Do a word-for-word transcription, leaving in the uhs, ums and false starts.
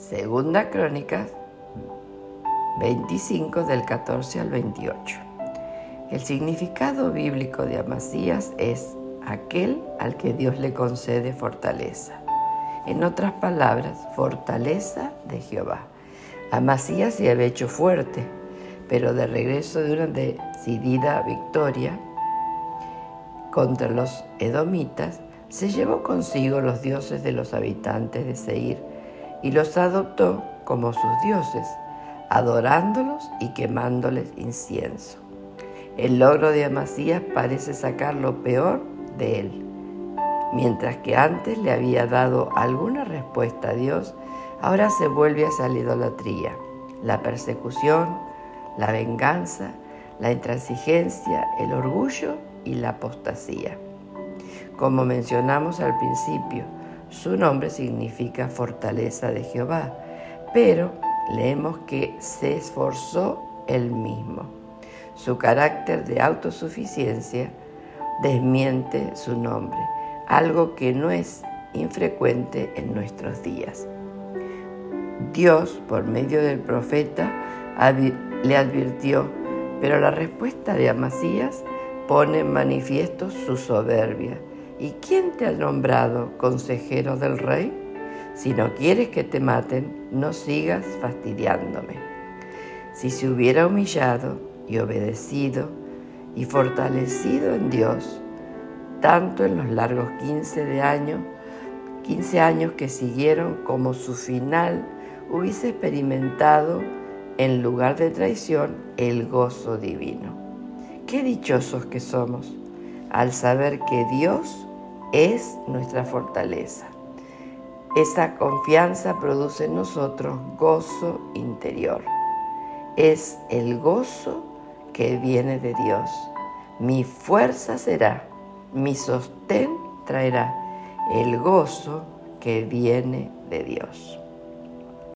Segunda Crónicas veinticinco del catorce al veintiocho. El significado bíblico de Amasías es aquel al que Dios le concede fortaleza. En otras palabras, fortaleza de Jehová. Amasías se había hecho fuerte, pero de regreso de una decidida victoria contra los edomitas, se llevó consigo los dioses de los habitantes de Seir y los adoptó como sus dioses, adorándolos y quemándoles incienso. El logro de Amasías parece sacar lo peor de él. Mientras que antes le había dado alguna respuesta a Dios, ahora se vuelve hacia la idolatría, la persecución, la venganza, la intransigencia, el orgullo y la apostasía. Como mencionamos al principio, su nombre significa fortaleza de Jehová, pero leemos que se esforzó él mismo. Su carácter de autosuficiencia desmiente su nombre, algo que no es infrecuente en nuestros días. Dios, por medio del profeta, le advirtió, pero la respuesta de Amasías pone en manifiesto su soberbia. ¿Y quién te ha nombrado consejero del rey? Si no quieres que te maten, no sigas fastidiándome. Si se hubiera humillado y obedecido y fortalecido en Dios, tanto en los largos quince, de años, quince años que siguieron como su final, hubiese experimentado en lugar de traición el gozo divino. Qué dichosos que somos al saber que Dios es nuestra fortaleza. Esa confianza produce en nosotros gozo interior. Es el gozo que viene de Dios. Mi fuerza será, mi sostén traerá el gozo que viene de Dios.